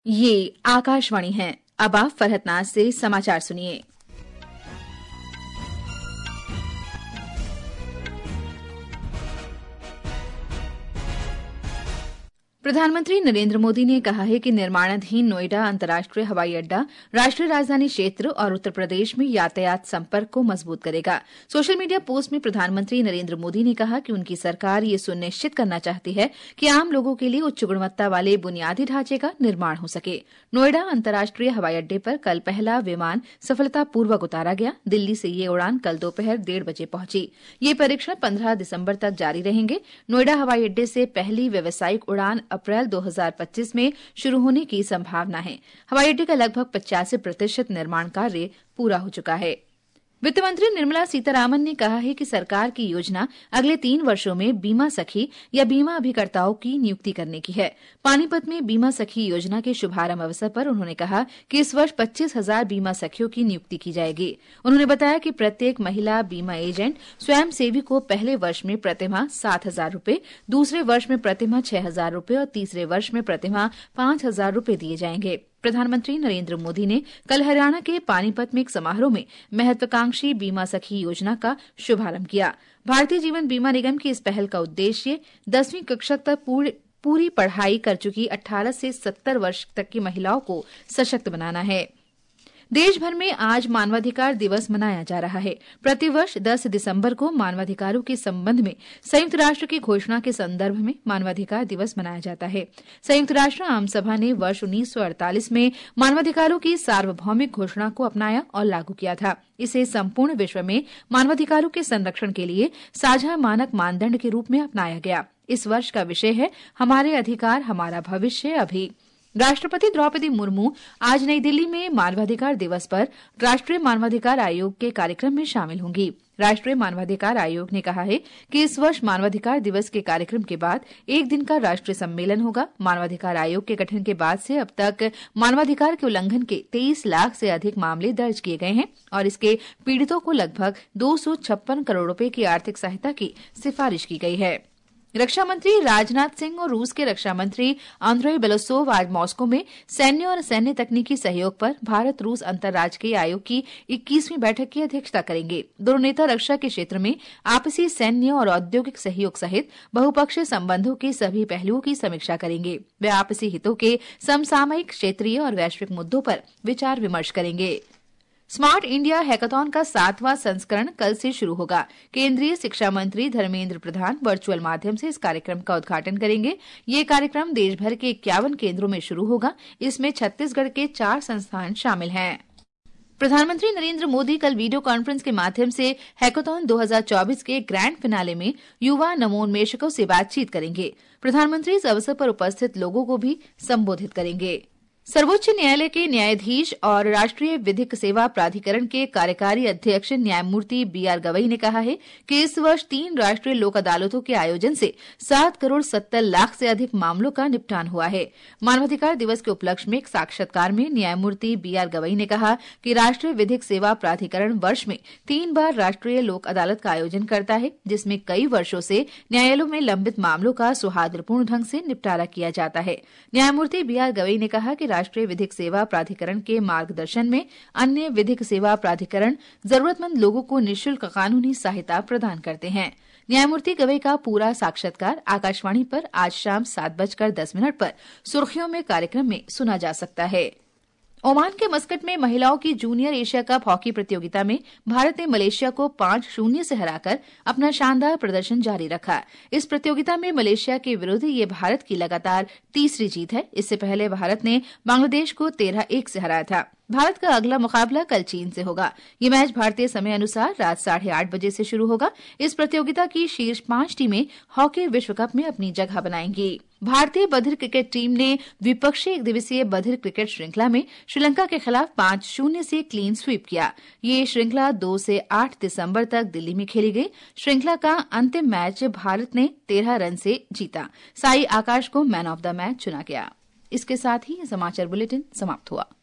ये आकाशवाणी है। अब आप फरहत नाज से समाचार सुनिए। प्रधानमंत्री नरेंद्र मोदी ने कहा है कि निर्माणाधीन नोएडा अंतर्राष्ट्रीय हवाई अड्डा राष्ट्रीय राजधानी क्षेत्र और उत्तर प्रदेश में यातायात संपर्क को मजबूत करेगा। सोशल मीडिया पोस्ट में प्रधानमंत्री नरेंद्र मोदी ने कहा कि उनकी सरकार ये सुनिश्चित करना चाहती है कि आम लोगों के लिए उच्च गुणवत्ता वाले बुनियादी ढांचे का निर्माण हो सके। नोएडा अंतर्राष्ट्रीय हवाई अड्डे पर कल पहला विमान सफलतापूर्वक उतारा गया। दिल्ली से ये उड़ान कल दोपहर 1:30 बजे पहुंची। ये परीक्षण 15 दिसंबर तक जारी रहेंगे। नोएडा हवाई अड्डे से पहली व्यावसायिक उड़ान अप्रैल 2025 में शुरू होने की संभावना है। हवाई अड्डे का लगभग 85% निर्माण कार्य पूरा हो चुका है। वित्त मंत्री निर्मला सीतारामन ने कहा है कि सरकार की योजना अगले 3 वर्षों में बीमा सखी या बीमा अभिकर्ताओं की नियुक्ति करने की है। पानीपत में बीमा सखी योजना के शुभारंभ अवसर पर उन्होंने कहा कि इस वर्ष 25,000 बीमा सखियों की नियुक्ति की जाएगी। उन्होंने बताया कि प्रत्येक महिला बीमा एजेंट स्वयंसेवी को पहले वर्ष में प्रतिमाह 7,000 रूपये, दूसरे वर्ष में प्रतिमाह 6,000 रूपये और तीसरे वर्ष में प्रतिमाह 5,000 रूपये दिए जाएंगे। प्रधानमंत्री नरेंद्र मोदी ने कल हरियाणा के पानीपत में एक समारोह में महत्वाकांक्षी बीमा सखी योजना का शुभारंभ किया। भारतीय जीवन बीमा निगम की इस पहल का उद्देश्य 10वीं कक्षा तक पूरी पढ़ाई कर चुकी 18 से 70 वर्ष तक की महिलाओं को सशक्त बनाना है। देश भर में आज मानवाधिकार दिवस मनाया जा रहा है। प्रतिवर्ष 10 दिसंबर को मानवाधिकारों के संबंध में संयुक्त राष्ट्र की घोषणा के संदर्भ में मानवाधिकार दिवस मनाया जाता है। संयुक्त राष्ट्र आम सभा ने वर्ष 1948 में मानवाधिकारों की सार्वभौमिक घोषणा को अपनाया और लागू किया था। इसे संपूर्ण विश्व में मानवाधिकारों के संरक्षण के लिए साझा मानक मानदंड के रूप में अपनाया गया। इस वर्ष का विषय है हमारे अधिकार हमारा भविष्य अभी। राष्ट्रपति द्रौपदी मुर्मू आज नई दिल्ली में मानवाधिकार दिवस पर राष्ट्रीय मानवाधिकार आयोग के कार्यक्रम में शामिल होंगी। राष्ट्रीय मानवाधिकार आयोग ने कहा है कि इस वर्ष मानवाधिकार दिवस के कार्यक्रम के बाद एक दिन का राष्ट्रीय सम्मेलन होगा। मानवाधिकार आयोग के गठन के बाद से अब तक मानवाधिकार के उल्लंघन के 23 लाख से अधिक मामले दर्ज किए गए हैं और इसके पीड़ितों को लगभग 256 करोड़ रुपए की आर्थिक सहायता की सिफारिश की गई है। रक्षा मंत्री राजनाथ सिंह और रूस के रक्षा मंत्री आंद्रेई बेलोसोव आज मॉस्को में सैन्य और सैन्य तकनीकी सहयोग पर भारत रूस अंतर्राज्यीय आयोग की 21वीं बैठक की अध्यक्षता करेंगे। दोनों नेता रक्षा के क्षेत्र में आपसी सैन्य और औद्योगिक सहयोग सहित बहुपक्षीय संबंधों के सभी पहलुओं की समीक्षा करेंगे। वे आपसी हितों के समसामयिक, क्षेत्रीय और वैश्विक मुद्दों पर विचार विमर्श करेंगे। स्मार्ट इंडिया हैकाथॉन का 7वां संस्करण कल से शुरू होगा। केंद्रीय शिक्षा मंत्री धर्मेंद्र प्रधान वर्चुअल माध्यम से इस कार्यक्रम का उद्घाटन करेंगे। ये कार्यक्रम देश भर के 51 केंद्रों में शुरू होगा। इसमें छत्तीसगढ़ के 4 संस्थान शामिल हैं। प्रधानमंत्री नरेंद्र मोदी कल वीडियो कॉन्फ्रेंस के माध्यम से हैकाथॉन 2024 के ग्रैंड फिनाले में युवा नवोन्मेषकों से बातचीत करेंगे। प्रधानमंत्री इस अवसर पर उपस्थित लोगों को भी संबोधित करेंगे। सर्वोच्च न्यायालय के न्यायाधीश और राष्ट्रीय विधिक सेवा प्राधिकरण के कार्यकारी अध्यक्ष न्यायमूर्ति BR गवई ने कहा है कि इस वर्ष 3 राष्ट्रीय लोक अदालतों के आयोजन से 7 करोड़ 70 लाख से अधिक मामलों का निपटान हुआ है। मानवाधिकार दिवस के उपलक्ष्य में एक साक्षात्कार में न्यायमूर्ति BR गवई ने कहा कि राष्ट्रीय विधिक सेवा प्राधिकरण वर्ष में 3 बार राष्ट्रीय लोक अदालत का आयोजन करता है, जिसमें कई वर्षों से न्यायालयों में लंबित मामलों का सौहार्दपूर्ण ढंग से निपटारा किया जाता है। न्यायमूर्ति BR गवई ने कहा कि राष्ट्रीय विधिक सेवा प्राधिकरण के मार्गदर्शन में अन्य विधिक सेवा प्राधिकरण जरूरतमंद लोगों को निःशुल्क कानूनी सहायता प्रदान करते हैं। न्यायमूर्ति गवई का पूरा साक्षात्कार आकाशवाणी पर आज शाम 7:10 पर सुर्खियों में कार्यक्रम में सुना जा सकता है। ओमान के मस्कट में महिलाओं की जूनियर एशिया कप हॉकी प्रतियोगिता में भारत ने मलेशिया को 5-0 से हराकर अपना शानदार प्रदर्शन जारी रखा। इस प्रतियोगिता में मलेशिया के विरुद्ध ये भारत की लगातार तीसरी जीत है। इससे पहले भारत ने बांग्लादेश को 13-1 से हराया था। भारत का अगला मुकाबला कल चीन से होगा। ये मैच भारतीय समय अनुसार रात 8:30 बजे से शुरू होगा। इस प्रतियोगिता की शीर्ष 5 टीमें हॉकी विश्व कप में अपनी जगह बनाएंगी। भारतीय बधिर क्रिकेट टीम ने द्विपक्षीय 1 दिवसीय बधिर क्रिकेट श्रृंखला में श्रीलंका के खिलाफ 5-0 से क्लीन स्वीप किया। ये श्रृंखला 2 से 8 दिसंबर तक दिल्ली में खेली गई। श्रृंखला का अंतिम मैच भारत ने 13 रन से जीता। साई आकाश को मैन ऑफ द मैच चुना गया। इसके साथ ही समाचार बुलेटिन समाप्त हुआ।